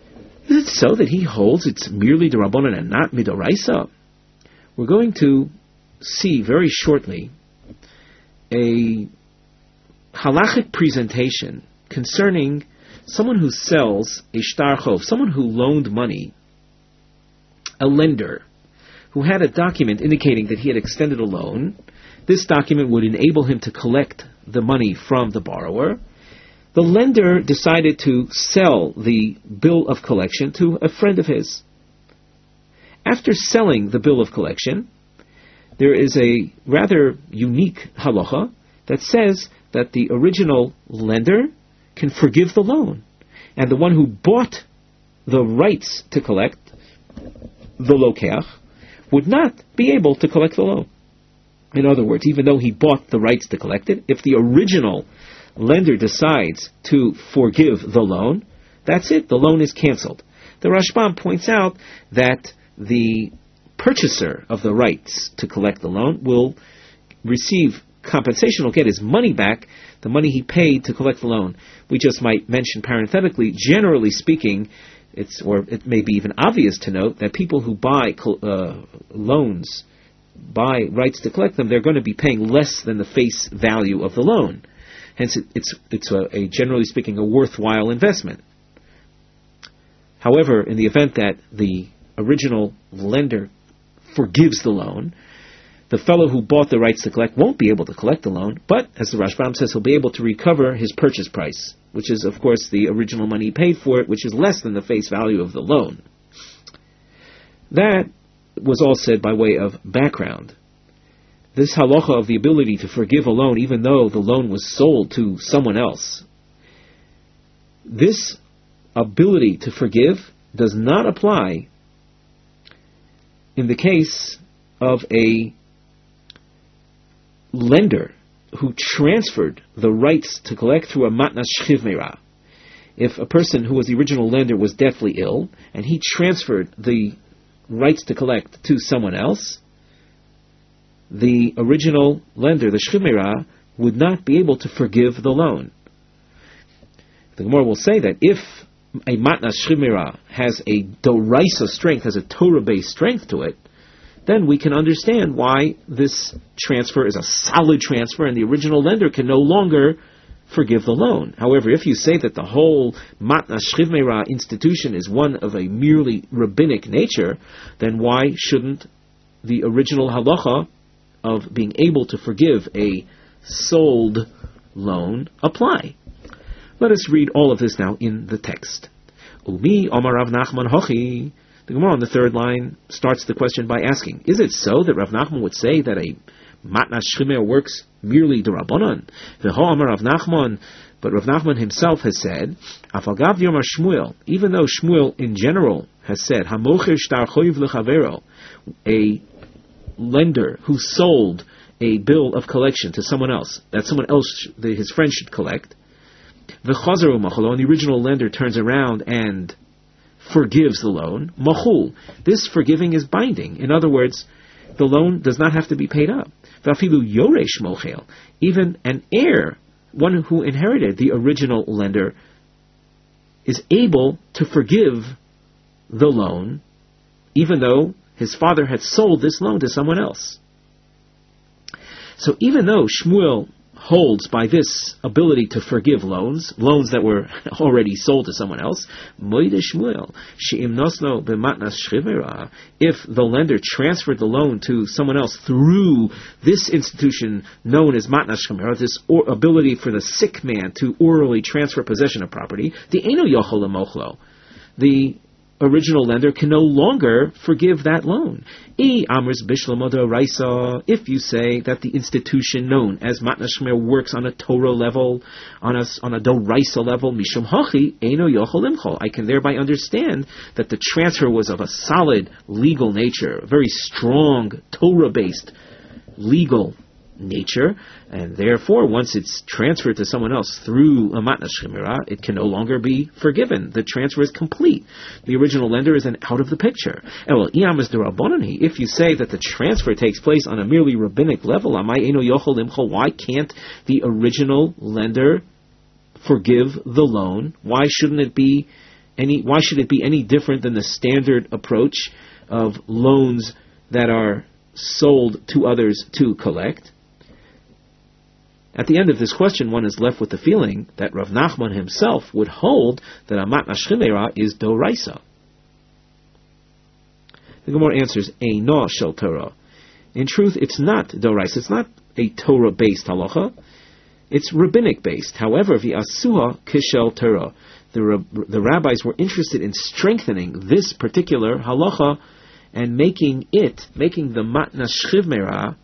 Is it so that he holds it's merely the Rabbanan and not Midoraisa? We're going to see very shortly a halachic presentation concerning someone who sells a shtar chov, someone who loaned money, a lender who had a document indicating that he had extended a loan. This document would enable him to collect the money from the borrower. The lender decided to sell the bill of collection to a friend of his. After selling the bill of collection, there is a rather unique halacha that says that the original lender can forgive the loan, and the one who bought the rights to collect, the lokeach, would not be able to collect the loan. In other words, even though he bought the rights to collect it, if the original lender decides to forgive the loan, that's it, the loan is canceled. The Rashbam points out that the purchaser of the rights to collect the loan will receive compensation, will get his money back, the money he paid to collect the loan. We just might mention parenthetically, generally speaking, it may be even obvious to note that people who buy loans, buy rights to collect them, they're going to be paying less than the face value of the loan. Hence, it's a generally speaking, a worthwhile investment. However, in the event that the original lender forgives the loan, the fellow who bought the rights to collect won't be able to collect the loan, but, as the Rashbam says, he'll be able to recover his purchase price, which is, of course, the original money he paid for it, which is less than the face value of the loan. That was all said by way of background. This halacha of the ability to forgive a loan, even though the loan was sold to someone else, this ability to forgive does not apply in the case of a lender who transferred the rights to collect through a matnas shchiv meira. If a person who was the original lender was deathly ill, and he transferred the rights to collect to someone else, the original lender, the shchiv meira, would not be able to forgive the loan. The Gemara will say that if a matnas shchiv meira has a doraisa strength, has a Torah-based strength to it, then we can understand why this transfer is a solid transfer and the original lender can no longer forgive the loan. However, if you say that the whole matnas shchiv meira institution is one of a merely rabbinic nature, then why shouldn't the original halacha of being able to forgive a sold loan apply? Let us read all of this now in the text. Umi Omar Rav Nachman Hochi. The Gemara on the third line starts the question by asking, is it so that Rav Nachman would say that a matnas shchiv meira works merely d'Rabbanan? V'ho Amar Rav Nachman, but Rav Nachman himself has said, Afal gav Yomar Shmuel, even though Shmuel in general has said, Hamocher shtar choiv lechavero, a lender who sold a bill of collection to someone else, that someone else, his friend, should collect, v'chazaru machalo, and the original lender turns around and forgives the loan, machul, this forgiving is binding. In other words, the loan does not have to be paid up. V'afilu yoresh mochel, even an heir, one who inherited the original lender, is able to forgive the loan, even though his father had sold this loan to someone else. So even though Shmuel holds by this ability to forgive loans that were already sold to someone else, Moide Shmuel, she'im nosno b'matnas shchiv meira, if the lender transferred the loan to someone else through this institution known as matnas shchiv meira, this ability for the sick man to orally transfer possession of property, the eno yochol lemochlo, the original lender can no longer forgive that loan. If you say that the institution known as matnas shchiv meira works on a Torah level, on a doraisa level, mishum hachi eino yochol limchol, I can thereby understand that the transfer was of a solid legal nature, a very strong Torah-based legal nature, and therefore once it's transferred to someone else through a matnas shchiv meira, it can no longer be forgiven. The transfer is complete. The original lender is then out of the picture. And well, if you say that the transfer takes place on a merely rabbinic level, why can't the original lender forgive the loan? Why shouldn't it be Why should it be any different than the standard approach of loans that are sold to others to collect? At the end of this question, one is left with the feeling that Rav Nachman himself would hold that a matnas chimera is doraisa. The Gemara answers, Eino shel Torah. In truth, it's not doraisa. It's not a Torah-based halacha. It's rabbinic-based. However, v'asuha kishel Torah. The rabbis were interested in strengthening this particular halacha and making the matnas chimera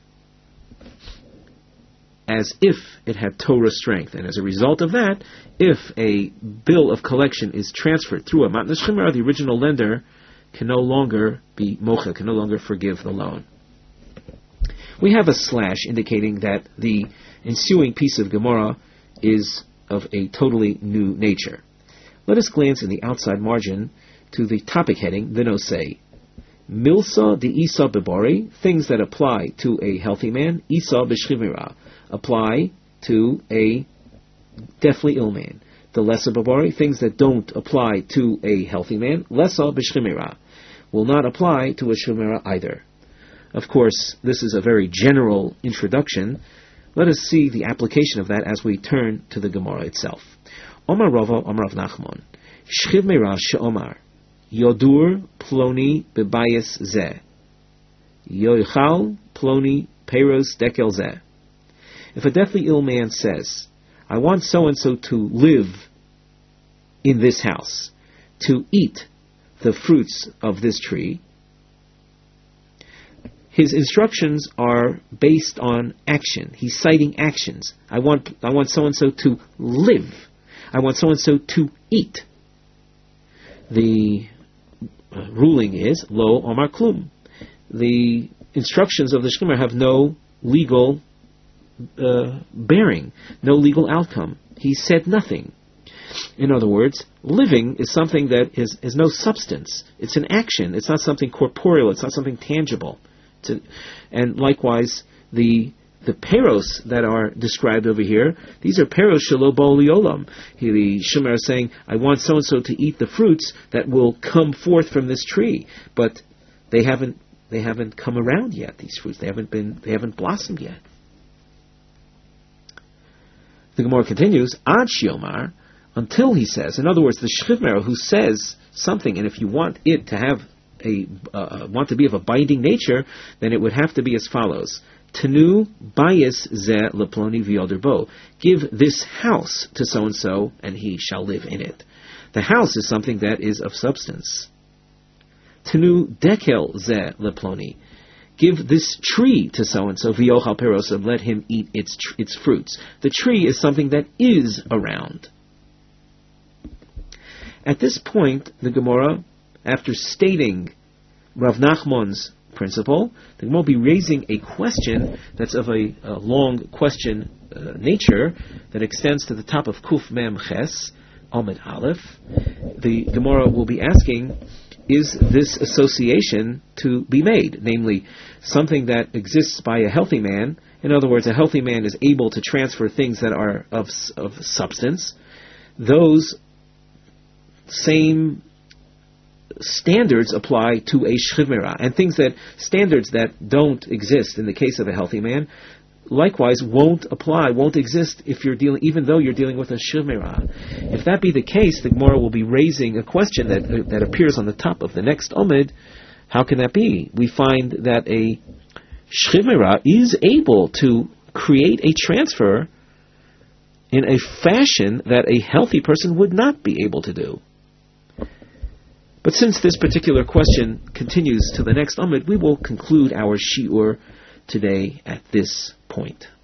as if it had Torah strength. And as a result of that, if a bill of collection is transferred through a matnas chimera, the original lender can no longer be mocha, can no longer forgive the loan. We have a slash indicating that the ensuing piece of Gemara is of a totally new nature. Let us glance in the outside margin to the topic heading, the nosei. Milsa de Isa bebori, things that apply to a healthy man, Isa b'shchimira, apply to a deathly ill man. The lesa bebori, things that don't apply to a healthy man, lesa b'shchimira, will not apply to a shchimira either. Of course, this is a very general introduction. Let us see the application of that as we turn to the Gemara itself. Omar Rava, Omar Rav Nachman, Shchimira she'omar, Yodur ploni bebayis zeh, Yoichal ploni peros dekel zeh. If a deathly ill man says, I want so-and-so to live in this house, to eat the fruits of this tree, his instructions are based on action. He's citing actions. I want so-and-so to live. I want so-and-so to eat. The ruling is, Lo Omar Klum. The instructions of the Shchimera have no legal bearing, no legal outcome. He said nothing. In other words, living is something that is no substance. It's an action. It's not something corporeal. It's not something tangible. And likewise, the peros that are described over here, these are peros shelo bo liolam. The Shemar is saying, I want so-and-so to eat the fruits that will come forth from this tree. But they haven't come around yet, these fruits. They haven't blossomed yet. The Gemara continues, Ad shiomar, until he says, in other words, the Shchimera who says something, and if you want it to have want to be of a binding nature, then it would have to be as follows. Tenu bayis ze leploni v'yoder bo. Give this house to so-and-so, and he shall live in it. The house is something that is of substance. Tenu dekel ze leploni. Give this tree to so-and-so, v'yochal perosav, let him eat its fruits. The tree is something that is around. At this point, the Gemara, after stating Rav Nachman's principle, the Gemara will be raising a question that's of a long question nature that extends to the top of Kuf Mem Ches, Amid Aleph. The Gemara will be asking, is this association to be made? Namely, something that exists by a healthy man. In other words, a healthy man is able to transfer things that are of substance. Those same standards apply to a shchimera, and standards that don't exist in the case of a healthy man, likewise won't exist even though you're dealing with a shchimera. If that be the case, the Gemara will be raising a question that appears on the top of the next Omid. How can that be? We find that a shchimera is able to create a transfer in a fashion that a healthy person would not be able to do. But since this particular question continues to the next Amid, we will conclude our shiur today at this point.